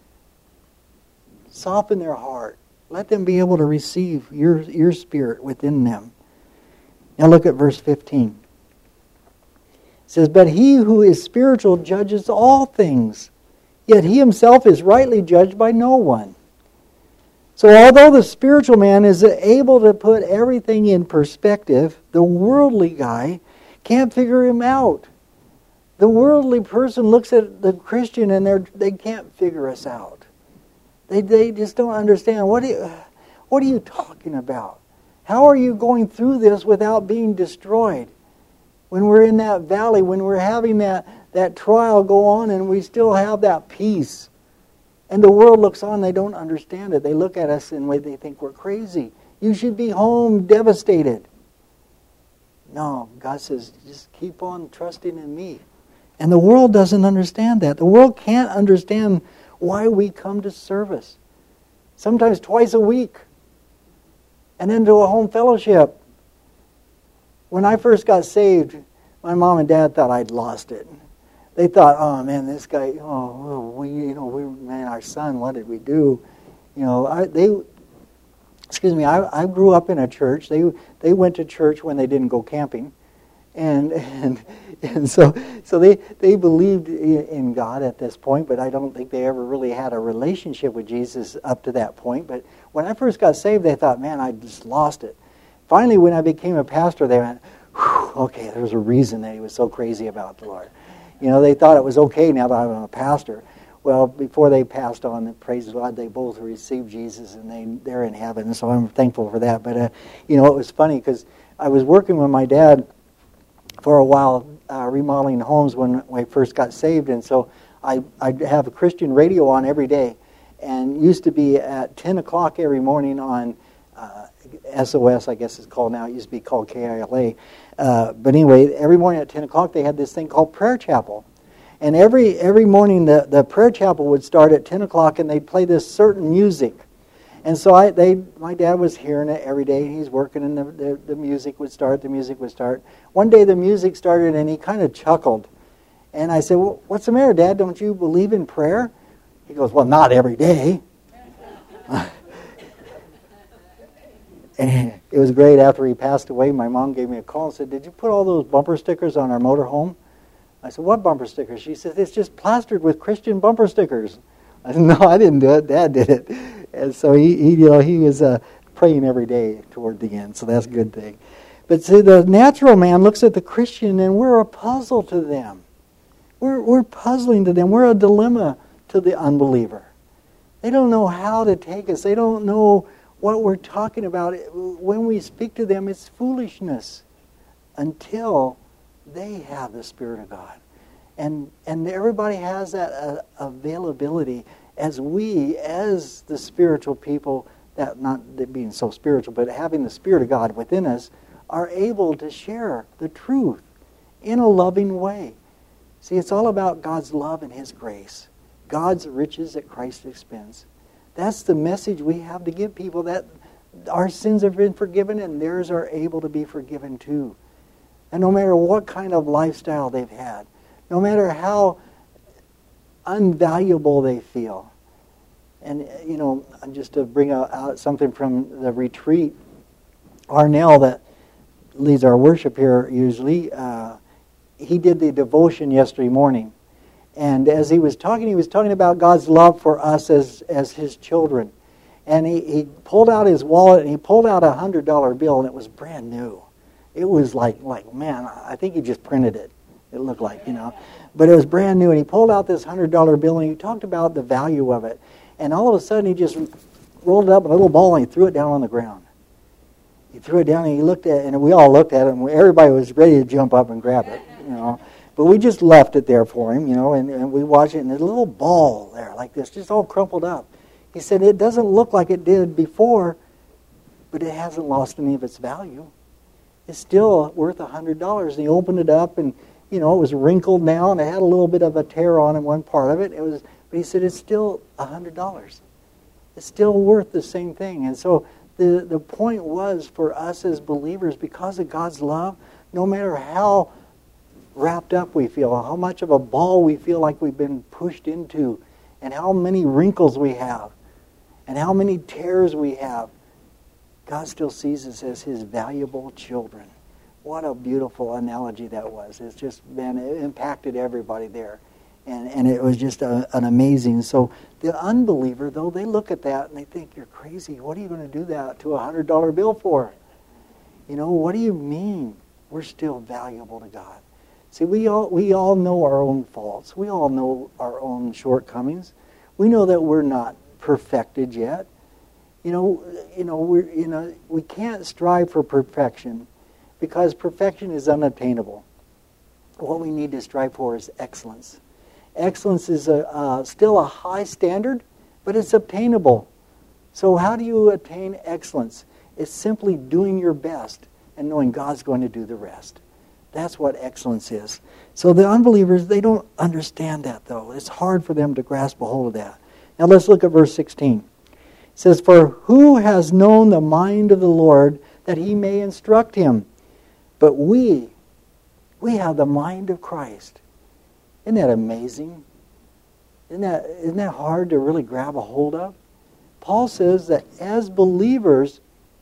Soften their heart. Let them be able to receive your, your Spirit within them. Now look at verse fifteen. It says, but he who is spiritual judges all things, yet he himself is rightly judged by no one. So although the spiritual man is able to put everything in perspective, the worldly guy can't figure him out. The worldly person looks at the Christian and they're, they can't figure us out. They they just don't understand. What are you, what are you talking about? How are you going through this without being destroyed? When we're in that valley, when we're having that, that trial go on and we still have that peace. And the world looks on, they don't understand it. They look at us and they think we're crazy. You should be home devastated. No, God says, just keep on trusting in me. And the world doesn't understand that. The world can't understand why we come to service. Sometimes twice a week. And then to a home fellowship. When I first got saved, my mom and dad thought I'd lost it. They thought, oh man, this guy, oh, we, you know, we, man, our son, what did we do? You know, I, they, excuse me, I, I grew up in a church. They, they went to church when they didn't go camping, and and and so, so they they believed in God at this point, but I don't think they ever really had a relationship with Jesus up to that point. But when I first got saved, they thought, man, I just lost it. Finally, when I became a pastor, they went, okay, there's a reason that he was so crazy about the Lord. You know, they thought it was okay now that I'm a pastor. Well, before they passed on, praise God, they both received Jesus and they, they're in heaven. So I'm thankful for that. But, uh, you know, it was funny because I was working with my dad for a while uh, remodeling homes when I first got saved. And so I, I'd have a Christian radio on every day. And used to be at ten o'clock every morning on uh, S O S, I guess it's called now. It used to be called K I L A. Uh, but anyway, every morning at ten o'clock they had this thing called prayer chapel. And every every morning the, the prayer chapel would start at ten o'clock and they'd play this certain music. And so I, they, my dad was hearing it every day. He's working and the, the, the music would start, the music would start. One day the music started and he kind of chuckled. And I said, well, what's the matter, Dad? Don't you believe in prayer? He goes, well, not every day. And it was great. After he passed away, my mom gave me a call and said, did you put all those bumper stickers on our motorhome? I said, what bumper stickers? She said, it's just plastered with Christian bumper stickers. I said, no, I didn't do it. Dad did it. And so he, he you know, he was uh, praying every day toward the end. So that's a good thing. But see, the natural man looks at the Christian and we're a puzzle to them. We're, we're puzzling to them. We're a dilemma to the unbeliever. They don't know how to take us. They don't know what we're talking about. When we speak to them, it's foolishness until they have the Spirit of God. And and everybody has that uh, availability as we, as the spiritual people, that not being so spiritual, but having the Spirit of God within us, are able to share the truth in a loving way. See, it's all about God's love and His grace. God's riches at Christ's expense. That's the message we have to give people, that our sins have been forgiven and theirs are able to be forgiven too. And no matter what kind of lifestyle they've had, no matter how unvaluable they feel. And, you know, just to bring out something from the retreat, Arnell, that leads our worship here usually, uh, he did the devotion yesterday morning. And as he was talking, he was talking about God's love for us as, as His children. And he, he pulled out his wallet and he pulled out a one hundred dollar bill and it was brand new. It was like, like man, I think he just printed it. It looked like, you know. But it was brand new and he pulled out this one hundred dollar bill and he talked about the value of it. And all of a sudden he just rolled it up in a little ball and he threw it down on the ground. He threw it down and he looked at it, and we all looked at it, and everybody was ready to jump up and grab it, you know. But we just left it there for him, you know, and, and we watched it, and there's a little ball there like this, just all crumpled up. He said, it doesn't look like it did before, but it hasn't lost any of its value. It's still worth one hundred dollars. And he opened it up, and, you know, it was wrinkled now, and it had a little bit of a tear on it, one part of it. It was, but he said, it's still one hundred dollars. It's still worth the same thing. And so the, the point was for us as believers, because of God's love, no matter how wrapped up we feel, how much of a ball we feel like we've been pushed into, and how many wrinkles we have, and how many tears we have, God still sees us as His valuable children. What a beautiful analogy that was. It's just, man, it impacted everybody there. And and it was just a, an amazing. So the unbeliever, though, they look at that and they think, you're crazy. What are you going to do that to a one hundred dollar bill for? You know, what do you mean we're still valuable to God? See, we all we all know our own faults. We all know our own shortcomings. We know that we're not perfected yet. You know, you know, we you know we can't strive for perfection because perfection is unattainable. What we need to strive for is excellence. Excellence is a, uh, still a high standard, but it's obtainable. So how do you attain excellence? It's simply doing your best and knowing God's going to do the rest. That's what excellence is. So the unbelievers, they don't understand that, though. It's hard for them to grasp a hold of that. Now let's look at verse sixteen. It says, for who has known the mind of the Lord that He may instruct him? But we, we have the mind of Christ. Isn't that amazing? Isn't that, isn't that hard to really grab a hold of? Paul says that as believers,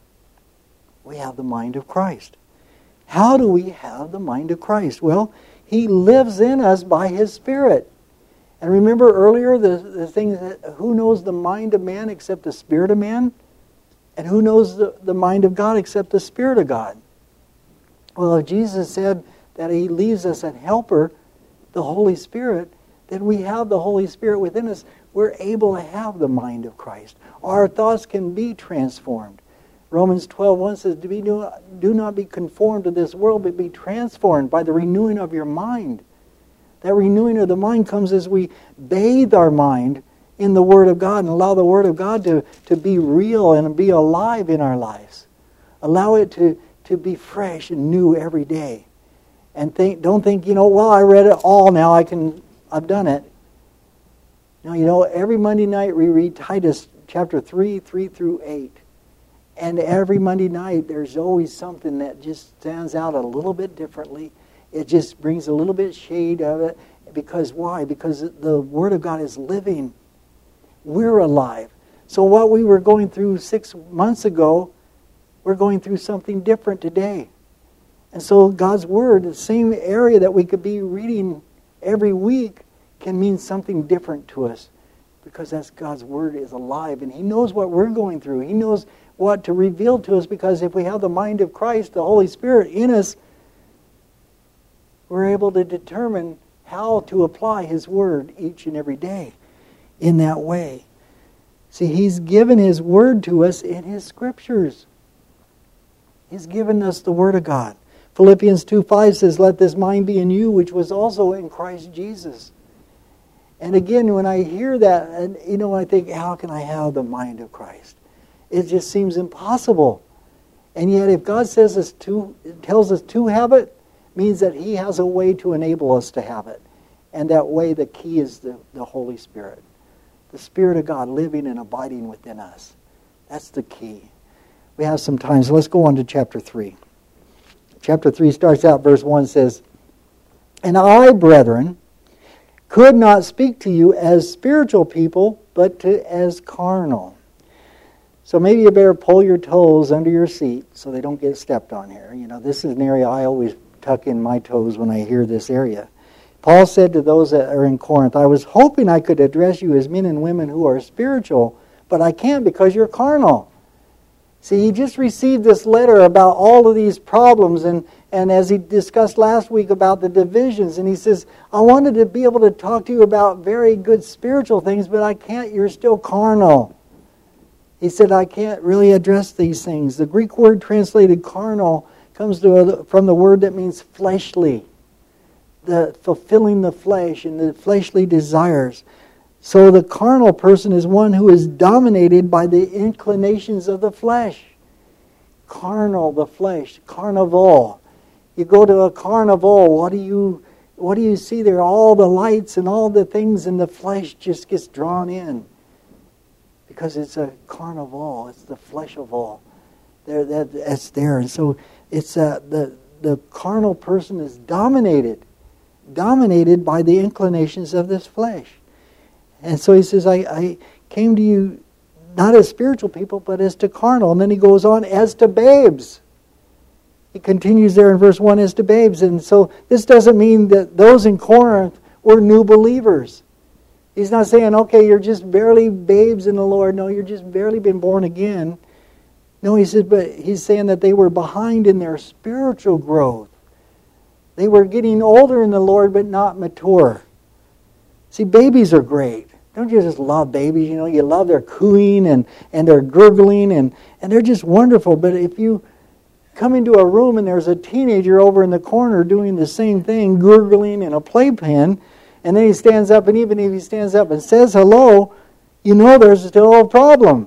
we have the mind of Christ. How do we have the mind of Christ? Well, He lives in us by His Spirit. And remember earlier the, the thing that who knows the mind of man except the Spirit of man? And who knows the, the mind of God except the Spirit of God? Well, if Jesus said that He leaves us an helper, the Holy Spirit, then we have the Holy Spirit within us. We're able to have the mind of Christ. Our thoughts can be transformed. Romans twelve one says, do, be, do not be conformed to this world, but be transformed by the renewing of your mind. That renewing of the mind comes as we bathe our mind in the Word of God and allow the Word of God to, to be real and be alive in our lives. Allow it to, to be fresh and new every day. And think, don't think, you know, well, I read it all now, I can, I've done it. No, you know, every Monday night we read Titus chapter three, three through eight. And every Monday night there's always something that just stands out a little bit differently. It just brings a little bit shade of it. Because why? Because the Word of God is living. We're alive. So what we were going through six months ago, we're going through something different today. And so God's Word, the same area that we could be reading every week, can mean something different to us. Because that's God's Word is alive. And He knows what we're going through. He knows what to reveal to us. Because if we have the mind of Christ, the Holy Spirit in us, we're able to determine how to apply His Word each and every day in that way. See, He's given His Word to us in His Scriptures. He's given us the Word of God. Philippians two five says, "Let this mind be in you, which was also in Christ Jesus." And again, when I hear that, and you know, I think, how can I have the mind of Christ? It just seems impossible. And yet, if God says us to, tells us to have it, means that He has a way to enable us to have it. And that way, the key is the, the Holy Spirit. The Spirit of God living and abiding within us. That's the key. We have some time, so let's go on to chapter three. Chapter three starts out, verse one says, "And I, brethren, could not speak to you as spiritual people, but to, as carnal." So maybe you better pull your toes under your seat so they don't get stepped on here. You know, this is an area I always tuck in my toes when I hear this area. Paul said to those that are in Corinth, "I was hoping I could address you as men and women who are spiritual, but I can't because you're carnal." See, he just received this letter about all of these problems, and, and as he discussed last week about the divisions, and he says, "I wanted to be able to talk to you about very good spiritual things, but I can't, you're still carnal." He said, "I can't really address these things." The Greek word translated carnal comes to, from the word that means fleshly, the fulfilling the flesh and the fleshly desires. So the carnal person is one who is dominated by the inclinations of the flesh. Carnal, the flesh, carnival. You go to a carnival, what do you what do you see there? All the lights and all the things, and the flesh just gets drawn in. Because it's a carnival, it's the flesh of all. There, that, that's there. And so it's uh, the the carnal person is dominated, dominated by the inclinations of this flesh. And so he says, I, I came to you not as spiritual people, but as to carnal. And then he goes on, as to babes. He continues there in verse one, as to babes. And so this doesn't mean that those in Corinth were new believers. He's not saying, okay, you're just barely babes in the Lord. No, you're just barely been born again. No, he says, but he's saying that they were behind in their spiritual growth. They were getting older in the Lord, but not mature. See, babies are great. Don't you just love babies? You know, you love their cooing and, and their gurgling, and, and they're just wonderful. But if you come into a room and there's a teenager over in the corner doing the same thing, gurgling in a playpen, and then he stands up, and even if he stands up and says hello, you know there's still a problem.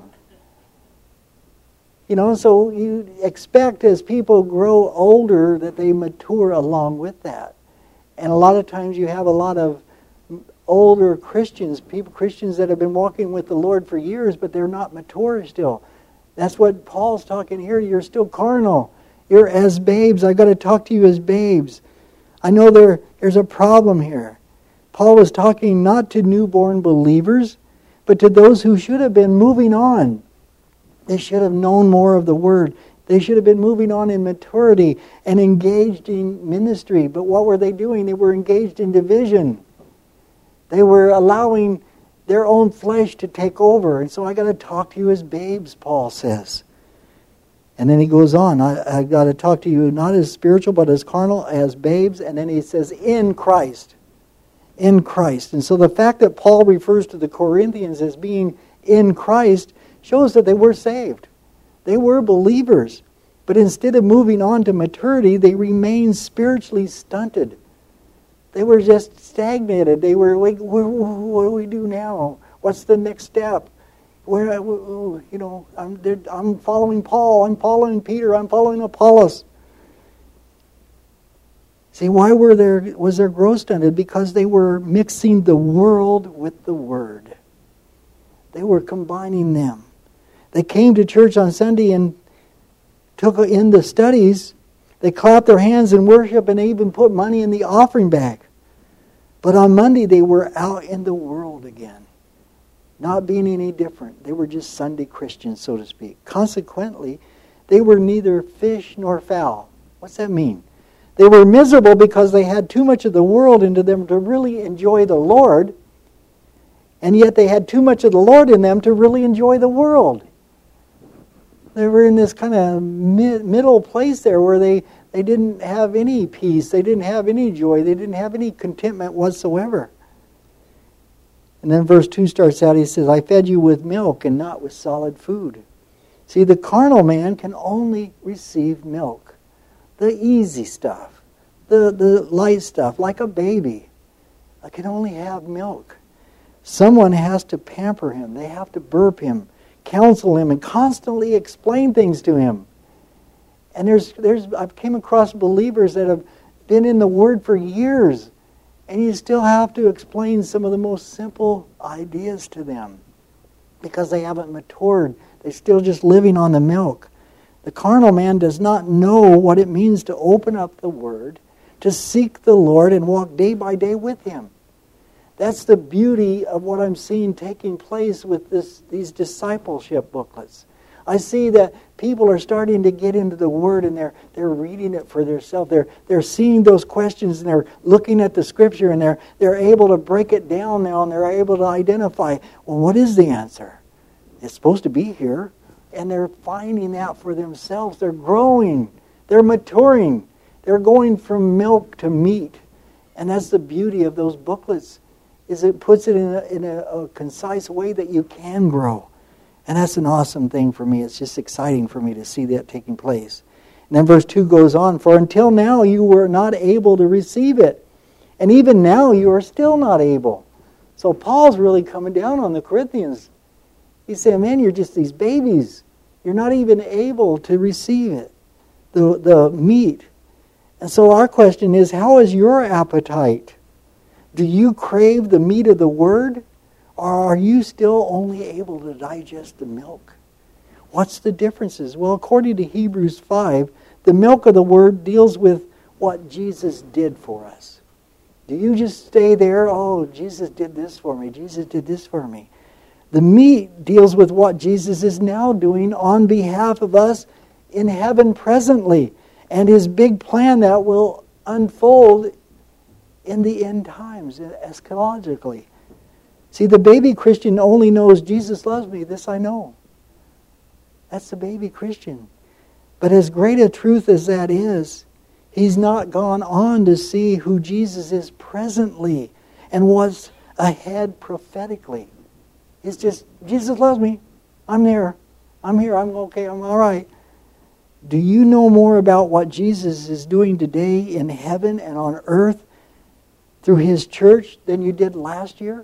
You know, so you expect as people grow older that they mature along with that. And a lot of times you have a lot of older Christians, people, Christians that have been walking with the Lord for years, but they're not mature still. That's what Paul's talking here. You're still carnal. You're as babes. I've got to talk to you as babes. I know there, there's a problem here. Paul was talking not to newborn believers, but to those who should have been moving on. They should have known more of the Word. They should have been moving on in maturity and engaged in ministry. But what were they doing? They were engaged in division. They were allowing their own flesh to take over. And so I got to talk to you as babes, Paul says. And then he goes on, I, I got to talk to you not as spiritual, but as carnal, as babes. And then he says, in Christ. In Christ. And so the fact that Paul refers to the Corinthians as being in Christ shows that they were saved. They were believers. But instead of moving on to maturity, they remained spiritually stunted. They were just stagnated. They were like, what do we do now? What's the next step? Where, you know, I'm, I'm following Paul, I'm following Peter, I'm following Apollos. See, why were there was their growth stunted? Because they were mixing the world with the Word. They were combining them. They came to church on Sunday and took in the studies. They clapped their hands in worship and they even put money in the offering bag. But on Monday they were out in the world again. Not being any different. They were just Sunday Christians, so to speak. Consequently, they were neither fish nor fowl. What's that mean? They were miserable because they had too much of the world into them to really enjoy the Lord, and yet they had too much of the Lord in them to really enjoy the world. They were in this kind of mid, middle place there where they, they didn't have any peace, they didn't have any joy, they didn't have any contentment whatsoever. And then verse two starts out, he says, I fed you with milk and not with solid food. See, the carnal man can only receive milk. The easy stuff, the, the light stuff, like a baby. I can only have milk. Someone has to pamper him. They have to burp him, counsel him, and constantly explain things to him. And there's, there's, I've came across believers that have been in the Word for years, and you still have to explain some of the most simple ideas to them because they haven't matured. They're still just living on the milk. The carnal man does not know what it means to open up the Word, to seek the Lord and walk day by day with Him. That's the beauty of what I'm seeing taking place with this, these discipleship booklets. I see that people are starting to get into the Word and they're they're reading it for themselves. They're they're seeing those questions and they're looking at the Scripture and they're they're able to break it down now and they're able to identify, well, what is the answer? It's supposed to be here. And they're finding that for themselves. They're growing. They're maturing. They're going from milk to meat. And that's the beauty of those booklets, is it puts it in a, in a, a concise way that you can grow. And that's an awesome thing for me. It's just exciting for me to see that taking place. And then verse two goes on, for until now you were not able to receive it. And even now you are still not able. So Paul's really coming down on the Corinthians. He's saying, man, you're just these babies. You're not even able to receive it, the, the meat. And so our question is, how is your appetite? Do you crave the meat of the Word? Or are you still only able to digest the milk? What's the differences? Well, according to Hebrews five, the milk of the Word deals with what Jesus did for us. Do you just stay there, oh, Jesus did this for me, Jesus did this for me? The meat deals with what Jesus is now doing on behalf of us in heaven presently, and His big plan that will unfold in the end times, eschatologically. See, the baby Christian only knows Jesus loves me, this I know. That's the baby Christian. But as great a truth as that is, he's not gone on to see who Jesus is presently and was ahead prophetically. It's just, Jesus loves me. I'm there. I'm here. I'm okay. I'm all right. Do you know more about what Jesus is doing today in heaven and on earth through His church than you did last year?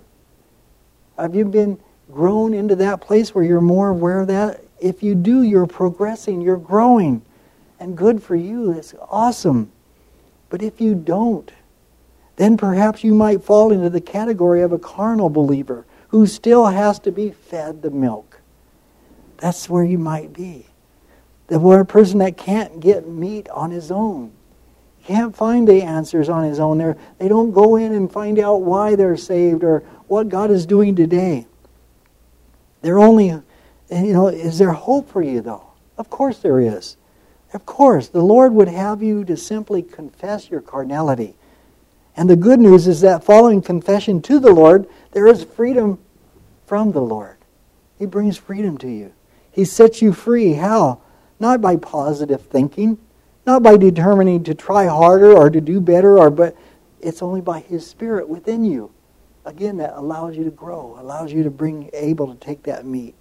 Have you been grown into that place where you're more aware of that? If you do, you're progressing. You're growing. And good for you. It's awesome. But if you don't, then perhaps you might fall into the category of a carnal believer who still has to be fed the milk. That's where you might be. The one person that can't get meat on his own. Can't find the answers on his own. They're, they don't go in and find out why they're saved or what God is doing today. They're only, you know, is there hope for you though? Of course there is. Of course. The Lord would have you to simply confess your carnality. And the good news is that following confession to the Lord, there is freedom from the Lord. He brings freedom to you. He sets you free. How? Not by positive thinking, not by determining to try harder or to do better, or but it's only by His Spirit within you. Again, that allows you to grow, allows you to bring able to take that meat.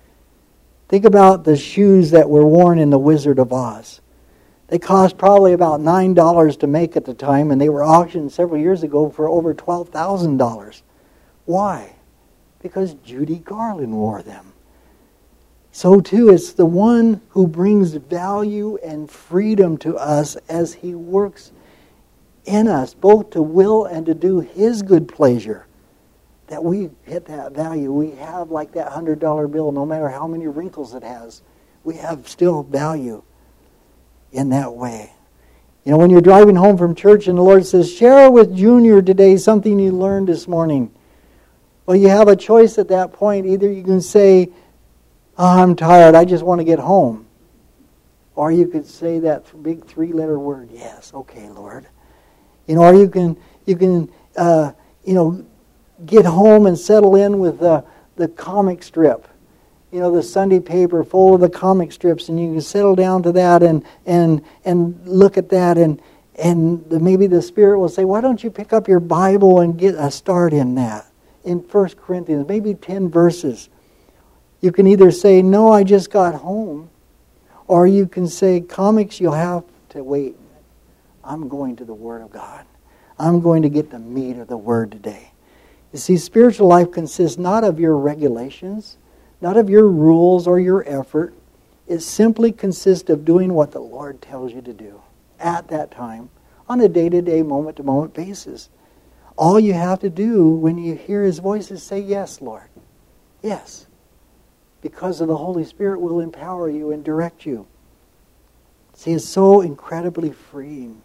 Think about the shoes that were worn in The Wizard of Oz. They cost probably about nine dollars to make at the time, and they were auctioned several years ago for over twelve thousand dollars. Why? Because Judy Garland wore them. so too it's the one who brings value and freedom to us as He works in us, both to will and to do His good pleasure, that we hit that value. We have, like that one hundred dollar bill, no matter how many wrinkles it has, we have still value in that way. You know, when you're driving home from church and the Lord says, share with Junior today something you learned this morning. Well, you have a choice at that point. Either you can say, oh, I'm tired, I just want to get home. Or you could say that big three-letter word, yes, okay, Lord. You know, or you can, you can, uh, you know, get home and settle in with the, the comic strip. You know, the Sunday paper full of the comic strips, and you can settle down to that and and and look at that, and and the, maybe the Spirit will say, why don't you pick up your Bible and get a start in that, in First Corinthians, maybe ten verses. You can either say, no, I just got home, or you can say, comics, you'll have to wait. I'm going to the Word of God. I'm going to get the meat of the Word today. You see, spiritual life consists not of your regulations, not of your rules or your effort. It simply consists of doing what the Lord tells you to do at that time on a day-to-day, moment-to-moment basis. All you have to do when you hear His voice is say, yes, Lord. Yes. Because of the Holy Spirit will empower you and direct you. See, it's so incredibly freeing.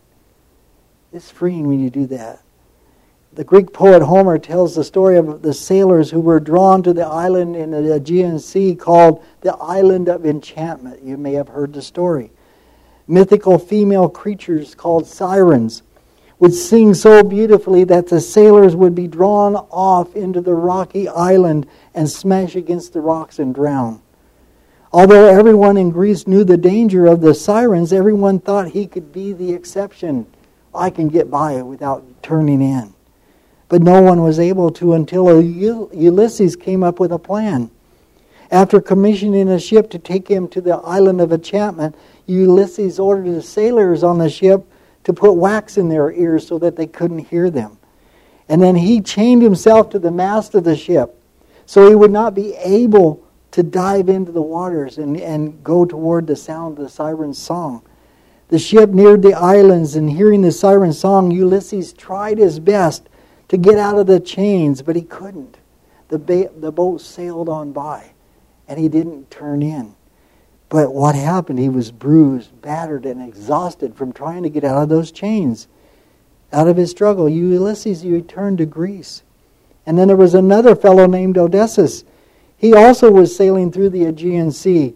It's freeing when you do that. The Greek poet Homer tells the story of the sailors who were drawn to the island in the Aegean Sea called the Island of Enchantment. You may have heard the story. Mythical female creatures called sirens would sing so beautifully that the sailors would be drawn off into the rocky island and smash against the rocks and drown. Although everyone in Greece knew the danger of the sirens, everyone thought he could be the exception. I can get by without turning in. But no one was able to until Ulysses came up with a plan. After commissioning a ship to take him to the island of enchantment, Ulysses ordered the sailors on the ship to put wax in their ears so that they couldn't hear them. And then he chained himself to the mast of the ship so he would not be able to dive into the waters and, and go toward the sound of the siren's song. The ship neared the islands, and hearing the siren's song, Ulysses tried his best to get out of the chains, but he couldn't. The, ba- the boat sailed on by, and he didn't turn in. But what happened? He was bruised, battered, and exhausted from trying to get out of those chains. Out of his struggle, Ulysses returned to Greece. And then there was another fellow named Odysseus. He also was sailing through the Aegean Sea,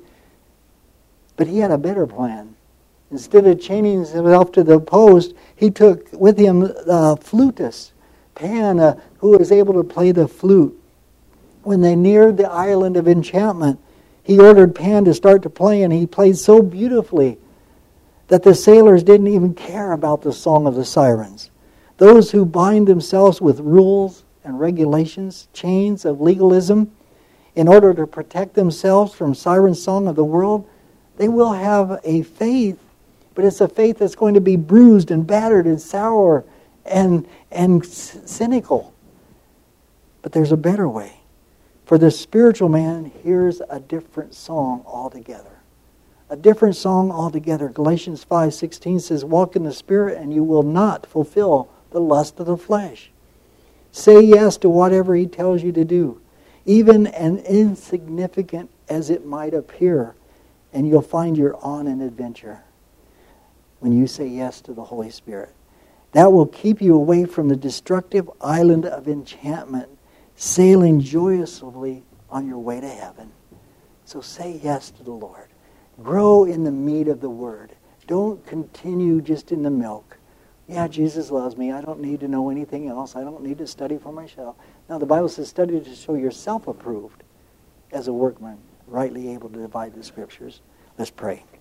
but he had a better plan. Instead of chaining himself to the post, he took with him the flutist, Pan, uh, who was able to play the flute. When they neared the island of enchantment, he ordered Pan to start to play, and he played so beautifully that the sailors didn't even care about the song of the sirens. Those who bind themselves with rules and regulations, chains of legalism, in order to protect themselves from siren song of the world, they will have a faith, but it's a faith that's going to be bruised and battered and sour and and cynical. But there's a better way. For the spiritual man hears a different song altogether. A different song altogether. Galatians five sixteen says, walk in the Spirit and you will not fulfill the lust of the flesh. Say yes to whatever He tells you to do, even as insignificant as it might appear, and you'll find you're on an adventure when you say yes to the Holy Spirit. That will keep you away from the destructive island of enchantment, sailing joyously on your way to heaven. So say yes to the Lord. Grow in the meat of the Word. Don't continue just in the milk. Yeah, Jesus loves me. I don't need to know anything else. I don't need to study for myself. Now, the Bible says study to show yourself approved as a workman, rightly able to divide the Scriptures. Let's pray.